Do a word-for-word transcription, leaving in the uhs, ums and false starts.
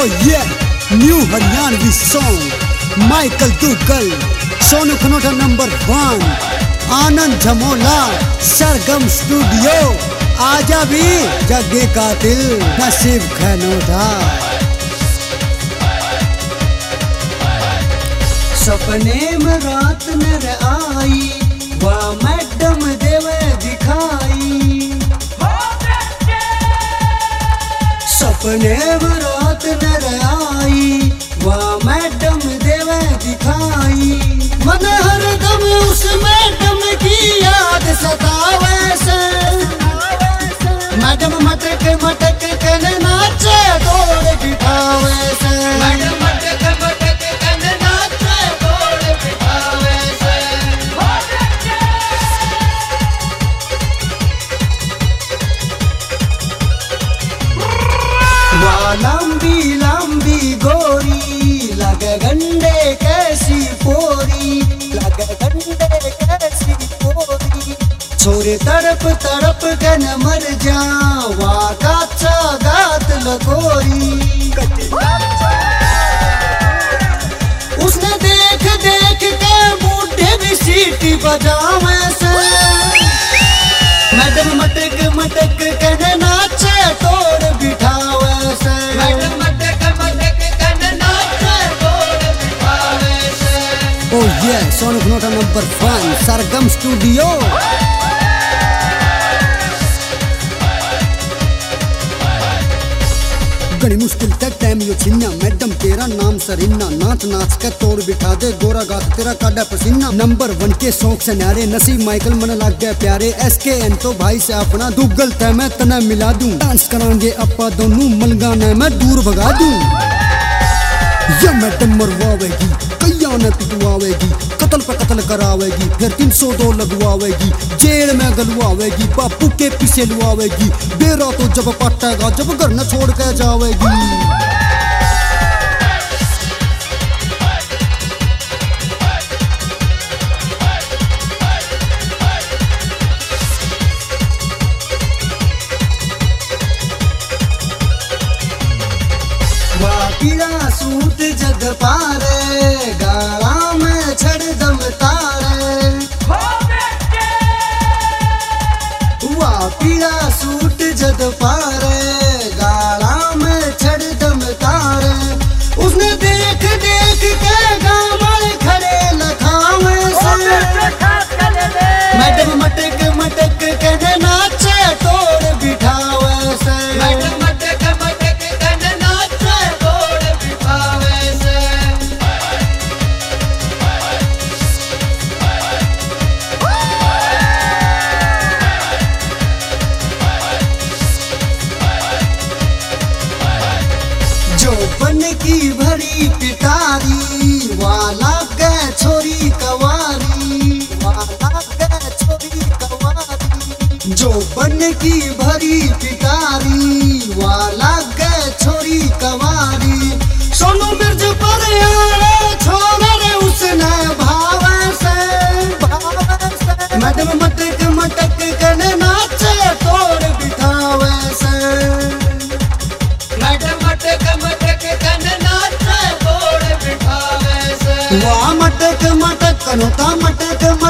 yeah, new Haryanvi song, Michael Dugal, Sonu Khanota number one, Anand Jamola, Sargam Studio, आजा भी जगे कातिल नसीब खनोटा। सपने में रात नर आई, वह मैडम देवे दिखाई। सपने में रात नर आई, वह मैडम देवे दिखाई। मन हरदम उस मैडम की याद सतावे से। मैडम मटक मटक कन नाचे दौड़ बिठावे से। मैडम मटक मटक कन नाचे दौड़ बिठावे से। वाह लंबी लंबी गोरी, लगे गंडे कैसी पोरी, लगे गंडे कैसी पोरी। छोरे तड़प तड़प के न मर जावा, काचा गात लगोरी। उसने देख देख के बूढ़े भी सीटी बजावे से। मैडम मटक मटक के न नाचे तोड़ बिठावे से। मैडम मटक मटक के न नाचे तोड़ बिठावे से। Oh yeah, Sonu Khanota number one, Sargam Studio। बड़ी मुश्किल तक टाइम यो छिन्ना, मैडम तेरा नाम सरीना। नाच नाच के तोड़ बिठा दे गोरा गात तेरा काटा पसीना। नंबर वन के शौक से न्यारे, नसीब माइकल मन लग गए प्यारे। एस के एन तो भाई से अपना दुगल तय मैं तना मिला दूं। डांस करांगे अपा दोनों, मलगाना मैं दूर भगा दूं। ये मैडम मरवावेगी, कैया ने पिटवावेगी, कत्ल पे कत्ल करावेगी, फिर तीन सौ दो लगवावेगी, जेल में गलवावेगी, बापू के पीछे लुआवेगी। बेरा तो जब पटेगा, जब घर न छोड़ के जावेगी। पीला सूट जग पारे, गाला में छड़ दम तारे। हुआ पीला सूट जग पारे, गाला में छड़ दम तारे। उसने देख देख के गामल खड़े लखावे से। मैडम मटक मटक के नाचे तोड़ बिठावे से। मैडम मटक मटक के नाचे तोड़ बिठावे से। जो बन की भरी पिटारी, वाला गए छोरी कवारी, वाला गए छोरी कवारी। जो बन की भरी पिटारी, वाला गए छोरी कवारी। सोनू मिर्ज पर आए छोरे उसने भावे से, भावे से। मैडम मटक मटक कन नाचे तोड़ बिठावे से। मैडम मटक मटक कन नाचे तोड़ बिठावे से। वाह मटक मटक कनोता मटक